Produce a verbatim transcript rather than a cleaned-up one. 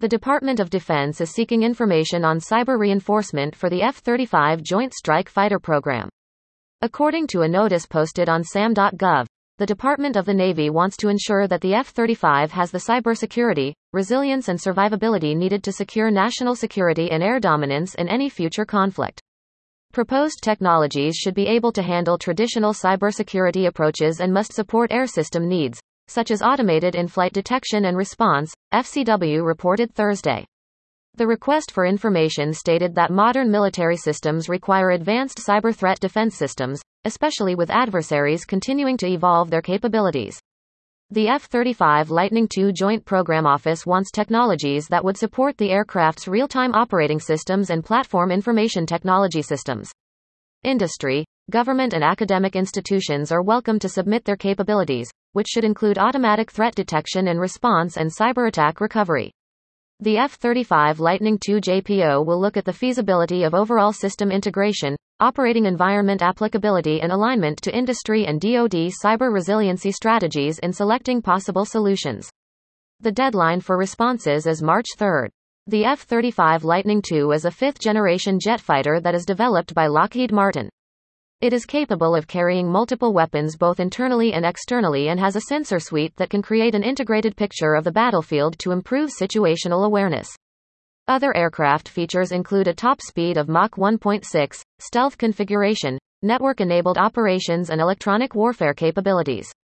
The Department of Defense is seeking information on cyber reinforcement for the F thirty-five Joint Strike Fighter program. According to a notice posted on S A M dot gov, the Department of the Navy wants to ensure that the F thirty-five has the cybersecurity, resilience and survivability needed to secure national security and air dominance in any future conflict. Proposed technologies should be able to handle traditional cybersecurity approaches and must support air system needs, such as automated in-flight detection and response, F C W reported Thursday. The request for information stated that modern military systems require advanced cyber threat defense systems, especially with adversaries continuing to evolve their capabilities. The F thirty-five Lightning two Joint Program Office wants technologies that would support the aircraft's real-time operating systems and platform information technology systems. Industry, government and academic institutions are welcome to submit their capabilities, which should include automatic threat detection and response and cyber attack recovery. The F thirty-five Lightning two J P O will look at the feasibility of overall system integration, operating environment applicability and alignment to industry and D O D cyber resiliency strategies in selecting possible solutions. The deadline for responses is March third. The F thirty-five Lightning two is a fifth-generation jet fighter that is developed by Lockheed Martin. It is capable of carrying multiple weapons both internally and externally and has a sensor suite that can create an integrated picture of the battlefield to improve situational awareness. Other aircraft features include a top speed of Mach one point six, stealth configuration, network-enabled operations and electronic warfare capabilities.